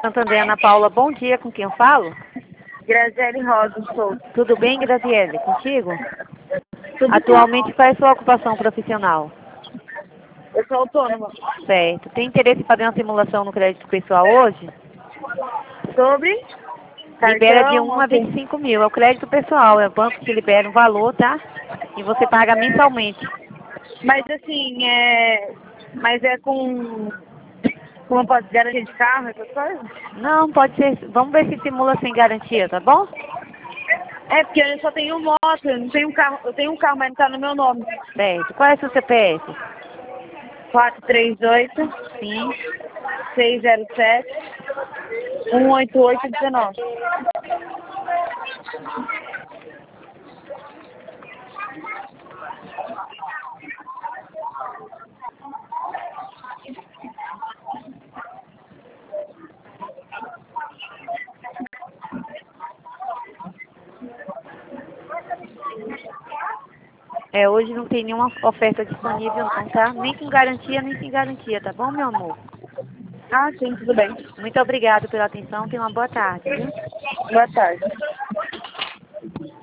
Santander, Ana Paula, bom dia, com quem eu falo? Graziele Rosa Souza. Tudo bem, Graziele? Contigo? Tudo Atualmente, qual é a sua ocupação profissional? bem. Eu sou autônoma. Certo. Tem interesse em fazer uma simulação no crédito pessoal hoje? Sobre Libera de cartão, 1 a 25 mil. É o crédito pessoal, é o banco que libera um valor, tá? E você paga mensalmente. mas assim, mas é como pode garantia de carro, essas coisas? Não, pode ser. Vamos ver se simula sem garantia, tá bom? É porque eu só tenho moto, eu não tenho carro, eu tenho um carro, mas não tá no meu nome. Certo. Qual é o seu CPF? 438 Sim. 607 18819. É, hoje não tem nenhuma oferta disponível não, tá? Nem com garantia, nem sem garantia, tá bom, meu amor? Ah, sim, tudo bem. Muito obrigada pela atenção. Tenha uma boa tarde, viu? Boa tarde.